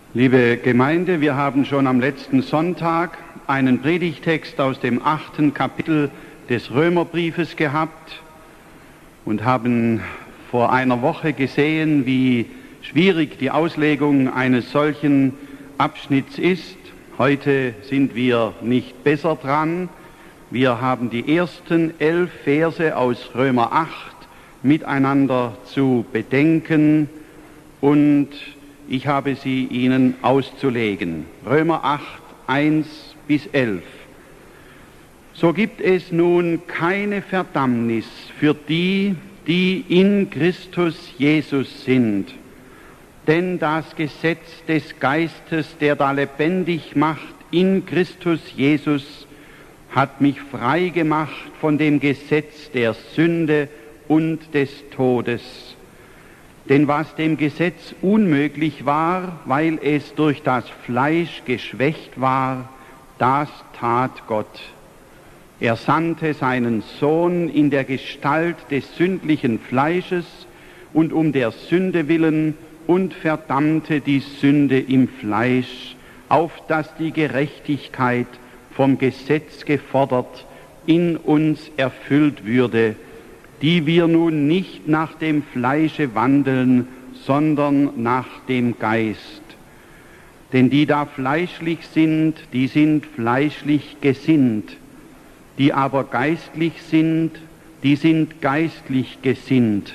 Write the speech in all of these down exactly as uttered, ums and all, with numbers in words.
Liebe Gemeinde, wir haben schon am letzten Sonntag einen Predigtext aus dem achten Kapitel des Römerbriefes gehabt und haben vor einer Woche gesehen, wie schwierig die Auslegung eines solchen Abschnitts ist. Heute sind wir nicht besser dran. Wir haben die ersten elf Verse aus Römer acht miteinander zu bedenken und ich habe sie Ihnen auszulegen. Römer acht, eins bis elf. So gibt es nun keine Verdammnis für die, die in Christus Jesus sind. Denn das Gesetz des Geistes, der da lebendig macht in Christus Jesus, hat mich frei gemacht von dem Gesetz der Sünde und des Todes. Denn was dem Gesetz unmöglich war, weil es durch das Fleisch geschwächt war, das tat Gott. Er sandte seinen Sohn in der Gestalt des sündlichen Fleisches und um der Sünde willen und verdammte die Sünde im Fleisch, auf dass die Gerechtigkeit vom Gesetz gefordert in uns erfüllt würde, die wir nun nicht nach dem Fleische wandeln, sondern nach dem Geist. Denn die da fleischlich sind, die sind fleischlich gesinnt, die aber geistlich sind, die sind geistlich gesinnt.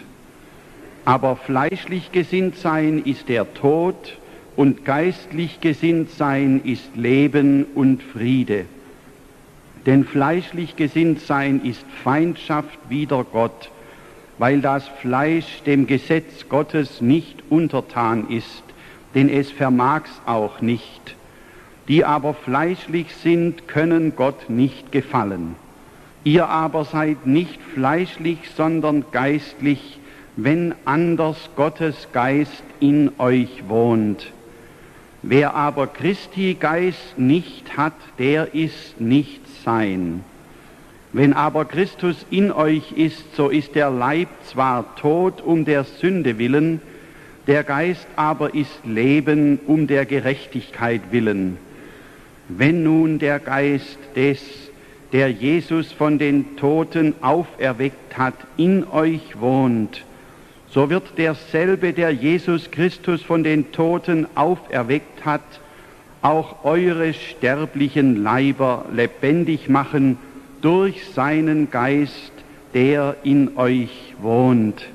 Aber fleischlich gesinnt sein ist der Tod, und geistlich gesinnt sein ist Leben und Friede. Denn fleischlich gesinnt sein ist Feindschaft wider Gott, weil das Fleisch dem Gesetz Gottes nicht untertan ist, denn es vermag's auch nicht. Die aber fleischlich sind, können Gott nicht gefallen. Ihr aber seid nicht fleischlich, sondern geistlich, wenn anders Gottes Geist in euch wohnt. Wer aber Christi Geist nicht hat, der ist nicht sein. Wenn aber Christus in euch ist, so ist der Leib zwar tot um der Sünde willen, der Geist aber ist Leben um der Gerechtigkeit willen. Wenn nun der Geist des, der Jesus von den Toten auferweckt hat, in euch wohnt, so wird derselbe, der Jesus Christus von den Toten auferweckt hat, auch eure sterblichen Leiber lebendig machen durch seinen Geist, der in euch wohnt.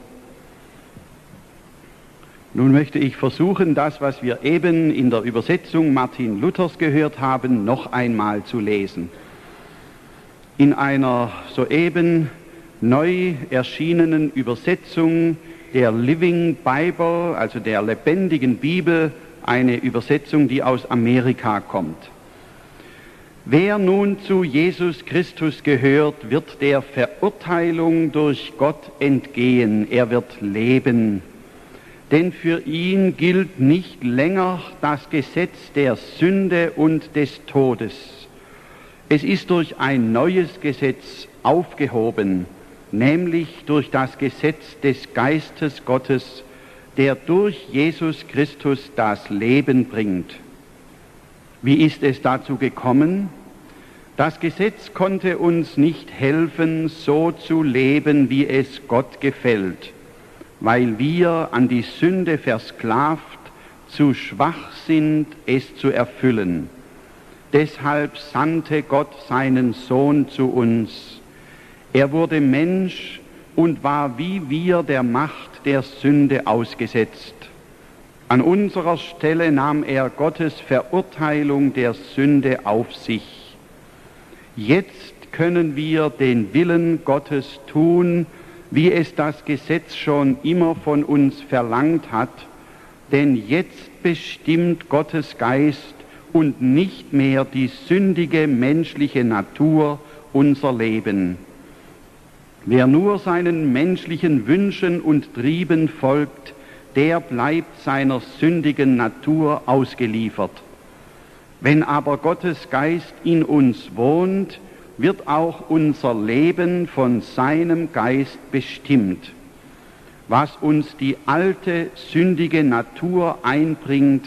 Nun möchte ich versuchen, das, was wir eben in der Übersetzung Martin Luthers gehört haben, noch einmal zu lesen. In einer soeben neu erschienenen Übersetzung der Living Bible, also der lebendigen Bibel, eine Übersetzung, die aus Amerika kommt. Wer nun zu Jesus Christus gehört, wird der Verurteilung durch Gott entgehen, er wird leben. Denn für ihn gilt nicht länger das Gesetz der Sünde und des Todes. Es ist durch ein neues Gesetz aufgehoben, nämlich durch das Gesetz des Geistes Gottes, der durch Jesus Christus das Leben bringt. Wie ist es dazu gekommen? Das Gesetz konnte uns nicht helfen, so zu leben, wie es Gott gefällt, weil wir an die Sünde versklavt, zu schwach sind, es zu erfüllen. Deshalb sandte Gott seinen Sohn zu uns. Er wurde Mensch und war wie wir der Macht der Sünde ausgesetzt. An unserer Stelle nahm er Gottes Verurteilung der Sünde auf sich. Jetzt können wir den Willen Gottes tun, wie es das Gesetz schon immer von uns verlangt hat, denn jetzt bestimmt Gottes Geist und nicht mehr die sündige menschliche Natur unser Leben. Wer nur seinen menschlichen Wünschen und Trieben folgt, der bleibt seiner sündigen Natur ausgeliefert. Wenn aber Gottes Geist in uns wohnt, wird auch unser Leben von seinem Geist bestimmt. Was uns die alte, sündige Natur einbringt,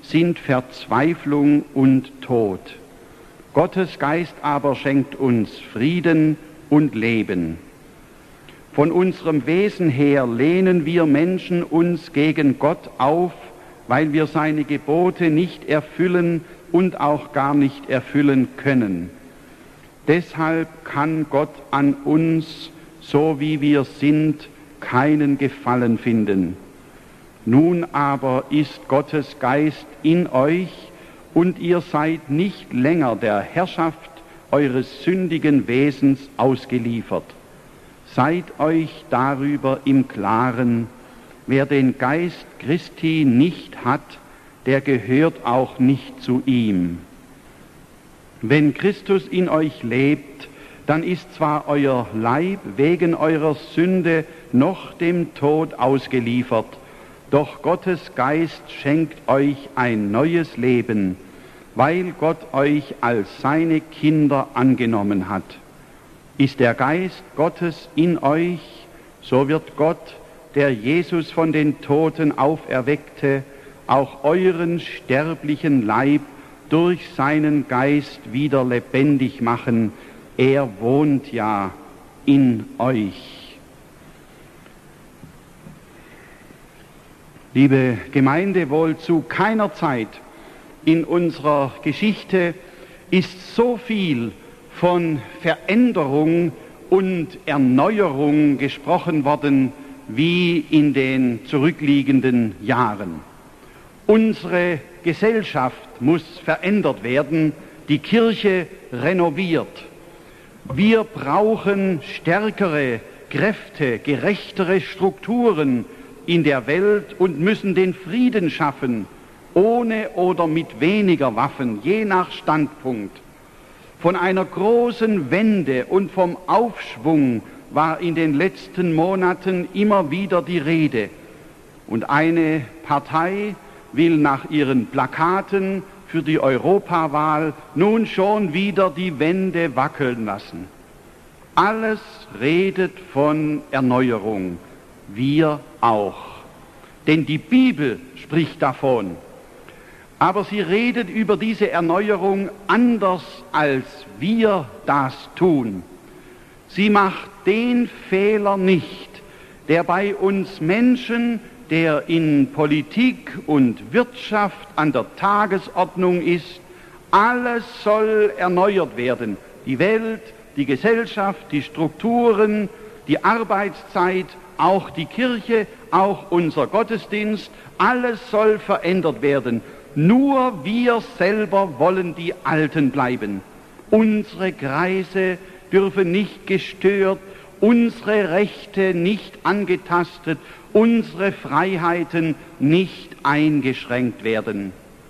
sind Verzweiflung und Tod. Gottes Geist aber schenkt uns Frieden und Leben. Von unserem Wesen her lehnen wir Menschen uns gegen Gott auf, weil wir seine Gebote nicht erfüllen und auch gar nicht erfüllen können. Deshalb kann Gott an uns, so wie wir sind, keinen Gefallen finden. Nun aber ist Gottes Geist in euch, und ihr seid nicht länger der Herrschaft eures sündigen Wesens ausgeliefert. Seid euch darüber im Klaren: Wer den Geist Christi nicht hat, der gehört auch nicht zu ihm. Wenn Christus in euch lebt, dann ist zwar euer Leib wegen eurer Sünde noch dem Tod ausgeliefert, doch Gottes Geist schenkt euch ein neues Leben, weil Gott euch als seine Kinder angenommen hat. Ist der Geist Gottes in euch, so wird Gott, der Jesus von den Toten auferweckte, auch euren sterblichen Leib durch seinen Geist wieder lebendig machen. Er wohnt ja in euch. Liebe Gemeinde, wohl zu keiner Zeit in unserer Geschichte ist so viel von Veränderung und Erneuerung gesprochen worden wie in den zurückliegenden Jahren. Unsere Gesellschaft muss verändert werden, die Kirche renoviert. Wir brauchen stärkere Kräfte, gerechtere Strukturen in der Welt und müssen den Frieden schaffen, ohne oder mit weniger Waffen, je nach Standpunkt. Von einer großen Wende und vom Aufschwung war in den letzten Monaten immer wieder die Rede. Und eine Partei will nach ihren Plakaten für die Europawahl nun schon wieder die Wände wackeln lassen. Alles redet von Erneuerung, wir auch. Denn die Bibel spricht davon. Aber sie redet über diese Erneuerung anders, als wir das tun. Sie macht den Fehler nicht, der bei uns Menschen, der in Politik und Wirtschaft an der Tagesordnung ist. Alles soll erneuert werden. Die Welt, die Gesellschaft, die Strukturen, die Arbeitszeit, auch die Kirche, auch unser Gottesdienst, alles soll verändert werden. Nur wir selber wollen die Alten bleiben. Unsere Kreise dürfen nicht gestört, unsere Rechte nicht angetastet, unsere Freiheiten nicht eingeschränkt werden.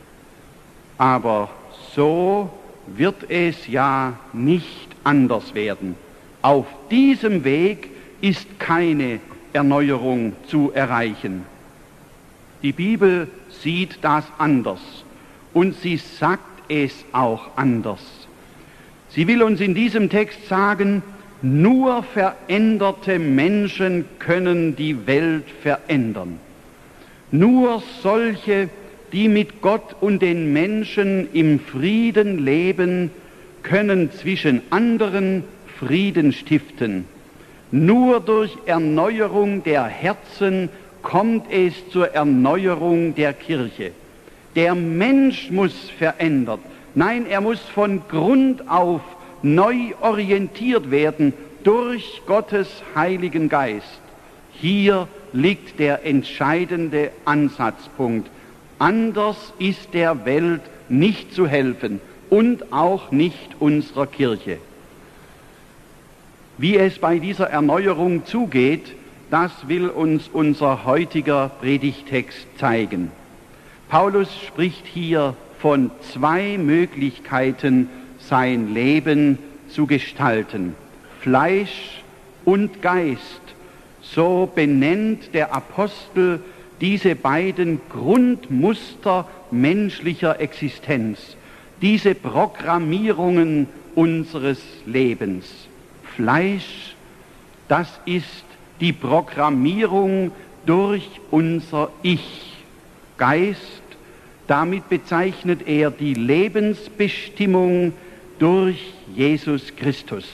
Aber so wird es ja nicht anders werden. Auf diesem Weg ist keine Erneuerung zu erreichen. Die Bibel sieht das anders und sie sagt es auch anders. Sie will uns in diesem Text sagen, nur veränderte Menschen können die Welt verändern. Nur solche, die mit Gott und den Menschen im Frieden leben, können zwischen anderen Frieden stiften. Nur durch Erneuerung der Herzen kommt es zur Erneuerung der Kirche. Der Mensch muss verändert. Nein, er muss von Grund auf neu orientiert werden durch Gottes Heiligen Geist. Hier liegt der entscheidende Ansatzpunkt. Anders ist der Welt nicht zu helfen und auch nicht unserer Kirche. Wie es bei dieser Erneuerung zugeht, das will uns unser heutiger Predigtext zeigen. Paulus spricht hier von zwei Möglichkeiten, sein Leben zu gestalten: Fleisch und Geist. So benennt der Apostel diese beiden Grundmuster menschlicher Existenz, diese Programmierungen unseres Lebens. Fleisch, das ist die Programmierung durch unser Ich. Geist, Damit bezeichnet er die Lebensbestimmung durch Jesus Christus.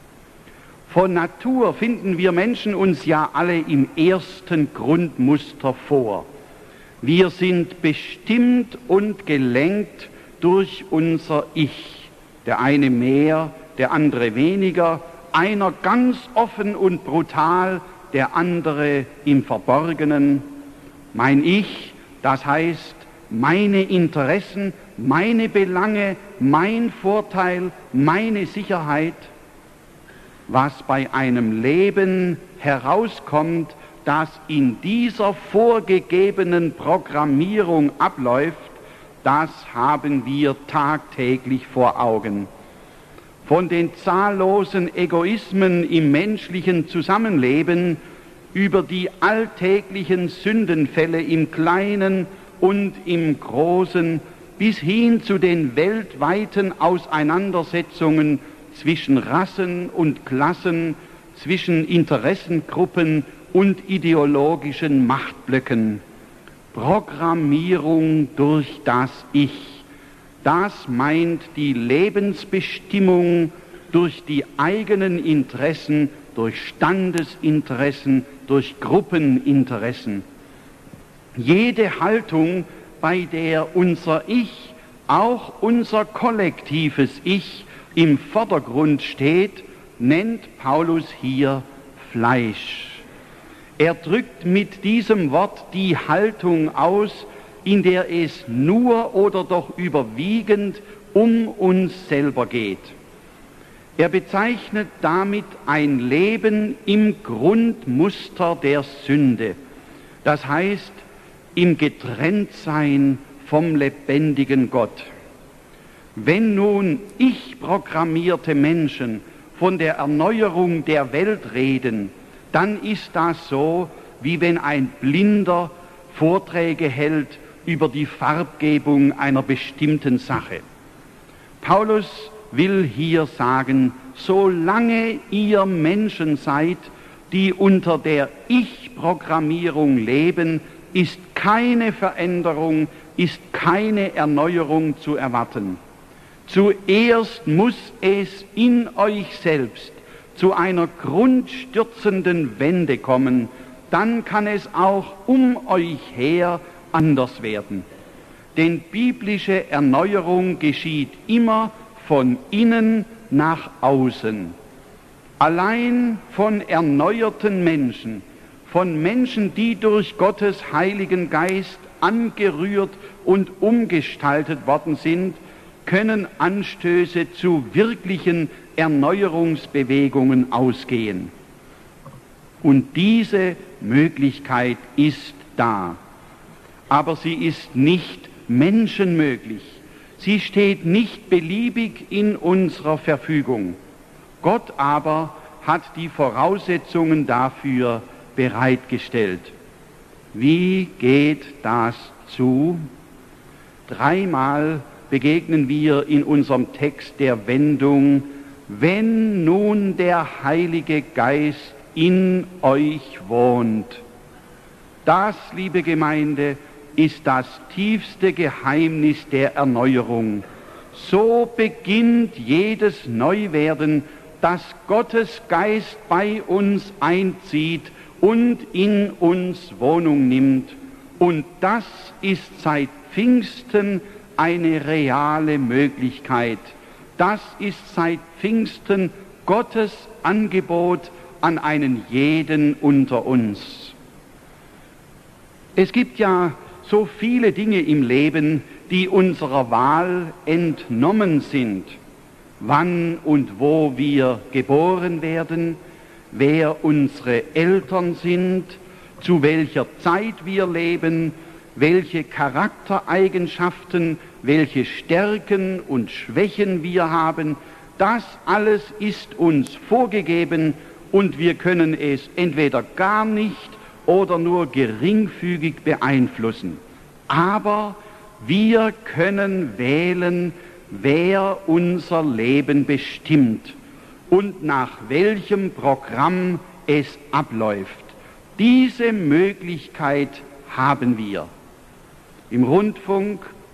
Von Natur finden wir Menschen uns ja alle im ersten Grundmuster vor. Wir sind bestimmt und gelenkt durch unser Ich. Der eine mehr, der andere weniger, einer ganz offen und brutal, der andere im Verborgenen. Mein Ich, das heißt meine Interessen, meine Belange, mein Vorteil, meine Sicherheit. Was bei einem Leben herauskommt, das in dieser vorgegebenen Programmierung abläuft, das haben wir tagtäglich vor Augen. Von den zahllosen Egoismen im menschlichen Zusammenleben über die alltäglichen Sündenfälle im Kleinen und im Großen bis hin zu den weltweiten Auseinandersetzungen zwischen Rassen und Klassen, zwischen Interessengruppen und ideologischen Machtblöcken. Programmierung durch das Ich. Das meint die Lebensbestimmung durch die eigenen Interessen, durch Standesinteressen, durch Gruppeninteressen. Jede Haltung, bei der unser Ich, auch unser kollektives Ich, im Vordergrund steht, nennt Paulus hier Fleisch. Er drückt mit diesem Wort die Haltung aus, in der es nur oder doch überwiegend um uns selber geht. Er bezeichnet damit ein Leben im Grundmuster der Sünde, das heißt im Getrenntsein vom lebendigen Gott. Wenn nun ich-programmierte Menschen von der Erneuerung der Welt reden, dann ist das so, wie wenn ein Blinder Vorträge hält über die Farbgebung einer bestimmten Sache. Paulus will hier sagen, solange ihr Menschen seid, die unter der Ich-Programmierung leben, ist keine Veränderung, ist keine Erneuerung zu erwarten. Zuerst muss es in euch selbst zu einer grundstürzenden Wende kommen, dann kann es auch um euch her anders werden. Denn biblische Erneuerung geschieht immer von innen nach außen. Allein von erneuerten Menschen, von Menschen, die durch Gottes Heiligen Geist angerührt und umgestaltet worden sind, können Anstöße zu wirklichen Erneuerungsbewegungen ausgehen. Und diese Möglichkeit ist da. Aber sie ist nicht menschenmöglich. Sie steht nicht beliebig in unserer Verfügung. Gott aber hat die Voraussetzungen dafür bereitgestellt. Wie geht das zu? Dreimal begegnen wir in unserem Text der Wendung, wenn nun der Heilige Geist in euch wohnt. Das, liebe Gemeinde, ist das tiefste Geheimnis der Erneuerung. So beginnt jedes Neuwerden, dass Gottes Geist bei uns einzieht und in uns Wohnung nimmt. Und das ist seit Pfingsten eine reale Möglichkeit. Das ist seit Pfingsten Gottes Angebot an einen jeden unter uns. Es gibt ja so viele Dinge im Leben, die unserer Wahl entnommen sind. Wann und wo wir geboren werden, wer unsere Eltern sind, zu welcher Zeit wir leben, welche Charaktereigenschaften, welche Stärken und Schwächen wir haben, das alles ist uns vorgegeben und wir können es entweder gar nicht oder nur geringfügig beeinflussen. Aber wir können wählen, wer unser Leben bestimmt und nach welchem Programm es abläuft. Diese Möglichkeit haben wir. Im Rundfunk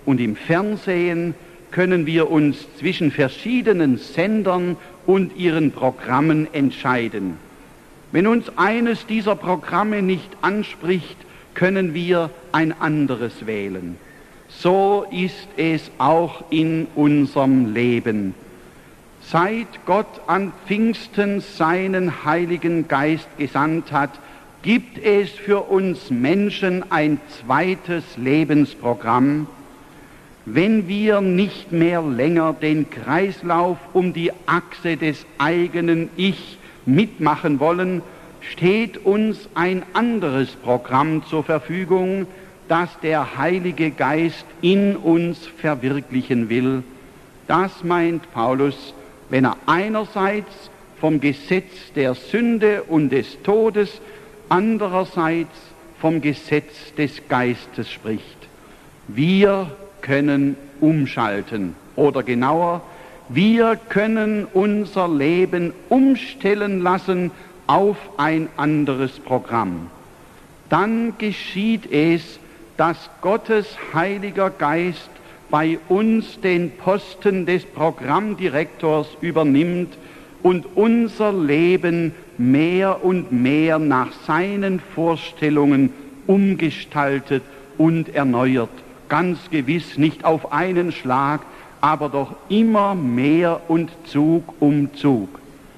und im Fernsehen können wir uns zwischen verschiedenen Sendern und ihren Programmen entscheiden. Wenn uns eines dieser Programme nicht anspricht, können wir ein anderes wählen. So ist es auch in unserem Leben. Seit Gott an Pfingsten seinen Heiligen Geist gesandt hat, gibt es für uns Menschen ein zweites Lebensprogramm. Wenn wir nicht mehr länger den Kreislauf um die Achse des eigenen Ich mitmachen wollen, steht uns ein anderes Programm zur Verfügung, das der Heilige Geist in uns verwirklichen will. Das meint Paulus, wenn er einerseits vom Gesetz der Sünde und des Todes, andererseits vom Gesetz des Geistes spricht. Wir können umschalten, oder genauer, wir können unser Leben umstellen lassen auf ein anderes Programm. Dann geschieht es, dass Gottes Heiliger Geist bei uns den Posten des Programmdirektors übernimmt und unser Leben mehr und mehr nach seinen Vorstellungen umgestaltet und erneuert. Ganz gewiss nicht auf einen Schlag, aber doch immer mehr und Zug um Zug.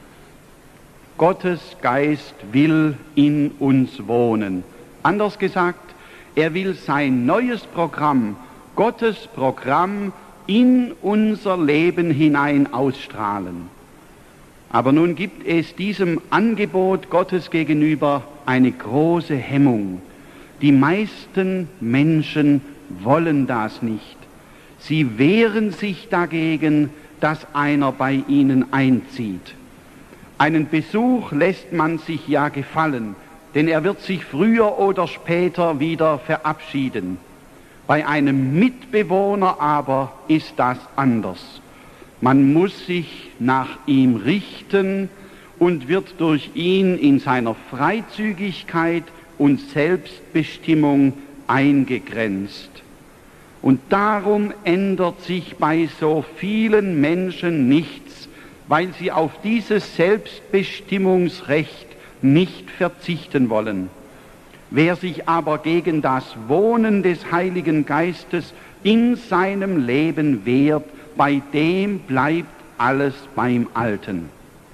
Gottes Geist will in uns wohnen. Anders gesagt, er will sein neues Programm, Gottes Programm, in unser Leben hinein ausstrahlen. Aber nun gibt es diesem Angebot Gottes gegenüber eine große Hemmung. Die meisten Menschen wollen das nicht. Sie wehren sich dagegen, dass einer bei ihnen einzieht. Einen Besuch lässt man sich ja gefallen, denn er wird sich früher oder später wieder verabschieden. Bei einem Mitbewohner aber ist das anders. Man muss sich nach ihm richten und wird durch ihn in seiner Freizügigkeit und Selbstbestimmung eingegrenzt. Und darum ändert sich bei so vielen Menschen nichts, weil sie auf dieses Selbstbestimmungsrecht nicht verzichten wollen. Wer sich aber gegen das Wohnen des Heiligen Geistes in seinem Leben wehrt, bei dem bleibt alles beim Alten.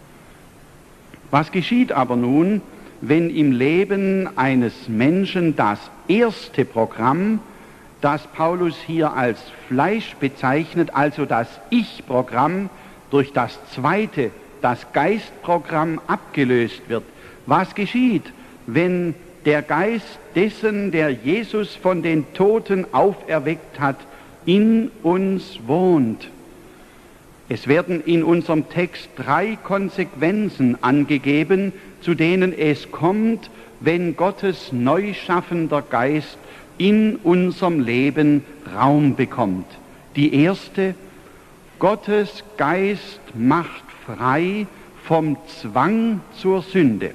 Was geschieht aber nun, wenn im Leben eines Menschen das erste Programm, das Paulus hier als Fleisch bezeichnet, also das Ich-Programm, durch das zweite, das Geistprogramm, abgelöst wird? Was geschieht, wenn der Geist dessen, der Jesus von den Toten auferweckt hat, in uns wohnt? Es werden in unserem Text drei Konsequenzen angegeben, zu denen es kommt, wenn Gottes neu schaffender Geist in unserem Leben Raum bekommt. Die erste: Gottes Geist macht frei vom Zwang zur Sünde.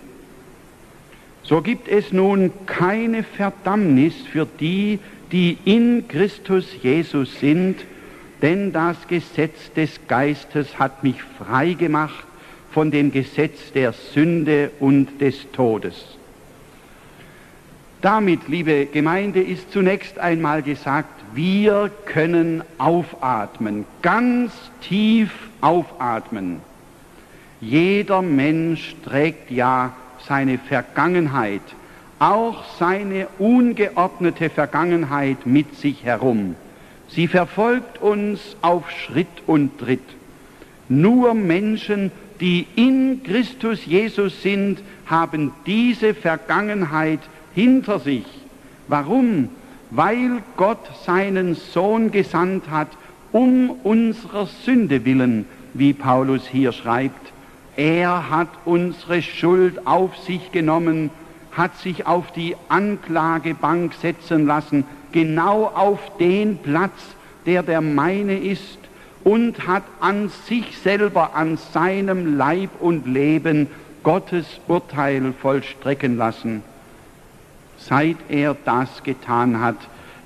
So gibt es nun keine Verdammnis für die, die in Christus Jesus sind, denn das Gesetz des Geistes hat mich frei gemacht von dem Gesetz der Sünde und des Todes. Damit, liebe Gemeinde, ist zunächst einmal gesagt, wir können aufatmen, ganz tief aufatmen. Jeder Mensch trägt ja seine Vergangenheit, auch seine ungeordnete Vergangenheit mit sich herum. Sie verfolgt uns auf Schritt und Tritt. Nur Menschen, die in Christus Jesus sind, haben diese Vergangenheit hinter sich. Warum? Weil Gott seinen Sohn gesandt hat, um unserer Sünde willen, wie Paulus hier schreibt. Er hat unsere Schuld auf sich genommen, hat sich auf die Anklagebank setzen lassen, genau auf den Platz, der der meine ist, und hat an sich selber, an seinem Leib und Leben Gottes Urteil vollstrecken lassen. Seit er das getan hat,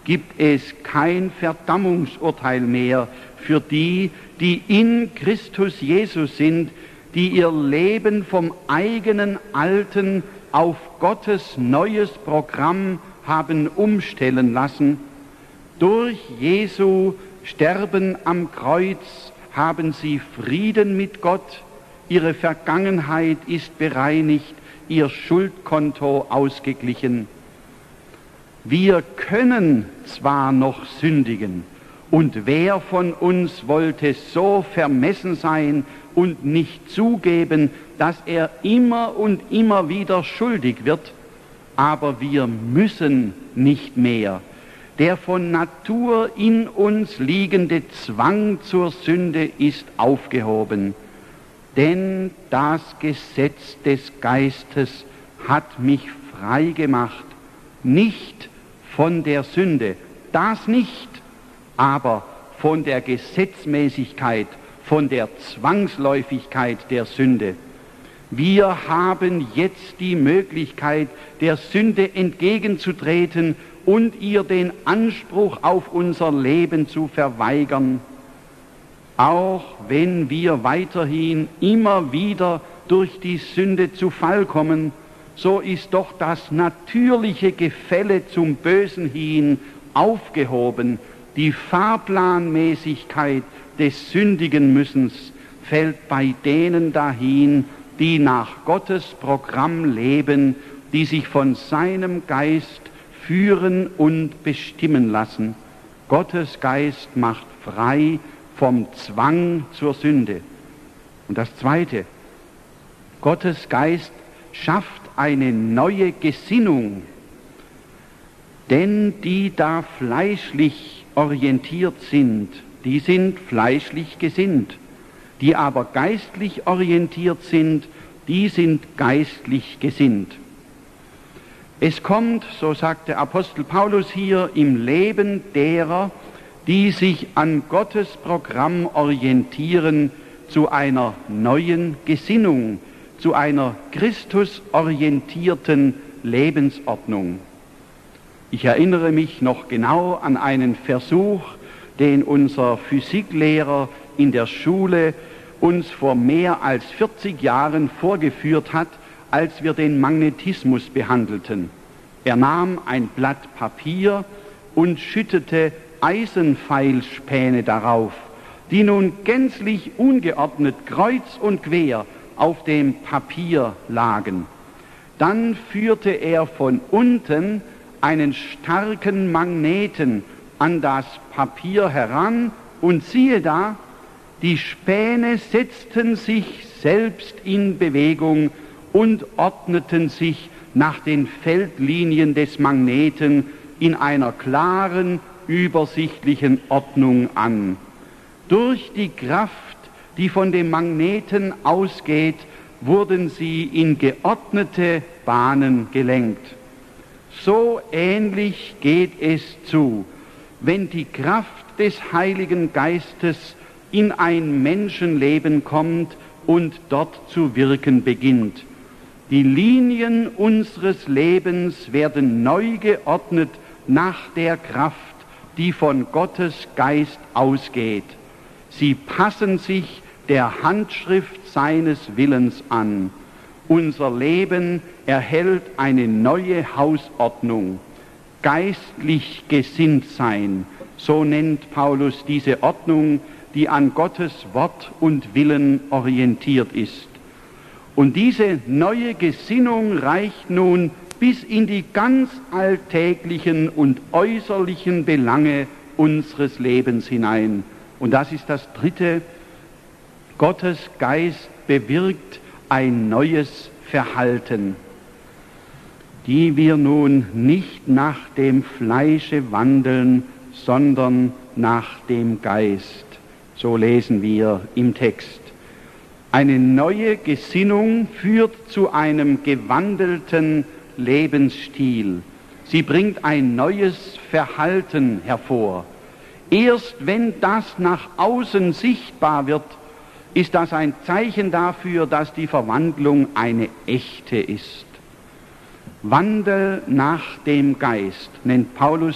gibt es kein Verdammungsurteil mehr für die, die in Christus Jesus sind, die ihr Leben vom eigenen Alten auf Gottes neues Programm haben umstellen lassen. Durch Jesu Sterben am Kreuz haben sie Frieden mit Gott, ihre Vergangenheit ist bereinigt, ihr Schuldkonto ausgeglichen. Wir können zwar noch sündigen, und wer von uns wollte so vermessen sein und nicht zugeben, dass er immer und immer wieder schuldig wird, aber wir müssen nicht mehr. Der von Natur in uns liegende Zwang zur Sünde ist aufgehoben, denn das Gesetz des Geistes hat mich frei gemacht, nicht von der Sünde, das nicht, aber von der Gesetzmäßigkeit, von der Zwangsläufigkeit der Sünde. Wir haben jetzt die Möglichkeit, der Sünde entgegenzutreten und ihr den Anspruch auf unser Leben zu verweigern, auch wenn wir weiterhin immer wieder durch die Sünde zu Fall kommen, so ist doch das natürliche Gefälle zum Bösen hin aufgehoben. Die Fahrplanmäßigkeit des sündigen Müssens fällt bei denen dahin, die nach Gottes Programm leben, die sich von seinem Geist führen und bestimmen lassen. Gottes Geist macht frei vom Zwang zur Sünde. Und das Zweite, Gottes Geist schafft eine neue Gesinnung, denn die da fleischlich orientiert sind, die sind fleischlich gesinnt, die aber geistlich orientiert sind, die sind geistlich gesinnt. Es kommt, so sagt der Apostel Paulus hier, im Leben derer, die sich an Gottes Programm orientieren, zu einer neuen Gesinnung, zu einer christusorientierten Lebensordnung. Ich erinnere mich noch genau an einen Versuch, den unser Physiklehrer in der Schule uns vor mehr als vierzig Jahren vorgeführt hat, als wir den Magnetismus behandelten. Er nahm ein Blatt Papier und schüttete Eisenpfeilspäne darauf, die nun gänzlich ungeordnet kreuz und quer auf dem Papier lagen. Dann führte er von unten einen starken Magneten an das Papier heran und siehe da, die Späne setzten sich selbst in Bewegung und ordneten sich nach den Feldlinien des Magneten in einer klaren, übersichtlichen Ordnung an. Durch die Kraft, die von dem Magneten ausgeht, wurden sie in geordnete Bahnen gelenkt. So ähnlich geht es zu, wenn die Kraft des Heiligen Geistes in ein Menschenleben kommt und dort zu wirken beginnt. Die Linien unseres Lebens werden neu geordnet nach der Kraft, die von Gottes Geist ausgeht. Sie passen sich der Handschrift seines Willens an. Unser Leben erhält eine neue Hausordnung. Geistlich gesinnt sein, so nennt Paulus diese Ordnung, die an Gottes Wort und Willen orientiert ist. Und diese neue Gesinnung reicht nun bis in die ganz alltäglichen und äußerlichen Belange unseres Lebens hinein. Und das ist das Dritte. Gottes Geist bewirkt ein neues Verhalten, die wir nun nicht nach dem Fleische wandeln, sondern nach dem Geist. So lesen wir im Text. Eine neue Gesinnung führt zu einem gewandelten Lebensstil. Sie bringt ein neues Verhalten hervor. Erst wenn das nach außen sichtbar wird, ist das ein Zeichen dafür, dass die Verwandlung eine echte ist. Wandel nach dem Geist nennt Paulus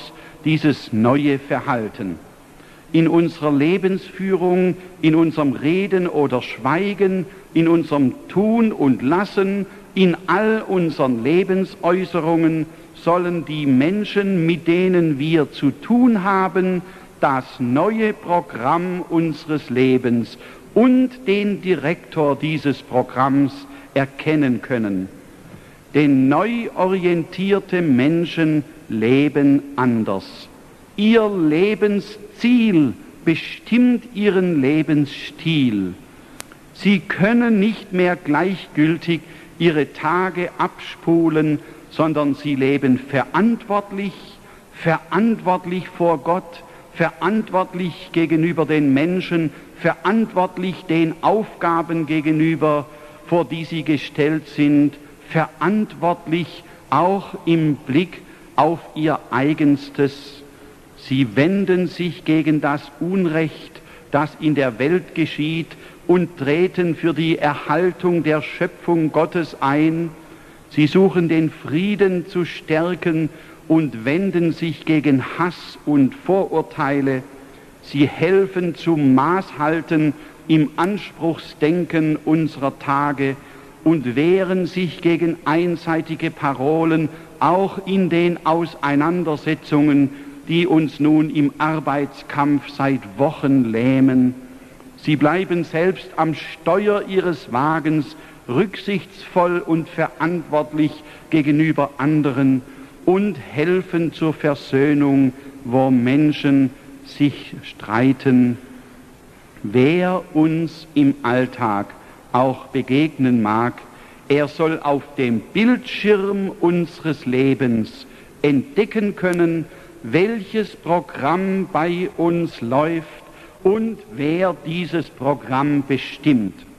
dieses neue Verhalten. In unserer Lebensführung, in unserem Reden oder Schweigen, in unserem Tun und Lassen, in all unseren Lebensäußerungen sollen die Menschen, mit denen wir zu tun haben, das neue Programm unseres Lebens und den Direktor dieses Programms erkennen können. Denn neu orientierte Menschen leben anders. Ihr Lebensziel bestimmt ihren Lebensstil. Sie können nicht mehr gleichgültig ihre Tage abspulen, sondern sie leben verantwortlich, verantwortlich vor Gott, verantwortlich gegenüber den Menschen, verantwortlich den Aufgaben gegenüber, vor die sie gestellt sind, verantwortlich auch im Blick auf ihr Eigenstes. Sie wenden sich gegen das Unrecht, das in der Welt geschieht, und treten für die Erhaltung der Schöpfung Gottes ein. Sie suchen den Frieden zu stärken und wenden sich gegen Hass und Vorurteile. Sie helfen zum Maßhalten im Anspruchsdenken unserer Tage und wehren sich gegen einseitige Parolen, auch in den Auseinandersetzungen, die uns nun im Arbeitskampf seit Wochen lähmen. Sie bleiben selbst am Steuer ihres Wagens rücksichtsvoll und verantwortlich gegenüber anderen und helfen zur Versöhnung, wo Menschen sich streiten. Wer uns im Alltag auch begegnen mag, er soll auf dem Bildschirm unseres Lebens entdecken können, welches Programm bei uns läuft und wer dieses Programm bestimmt.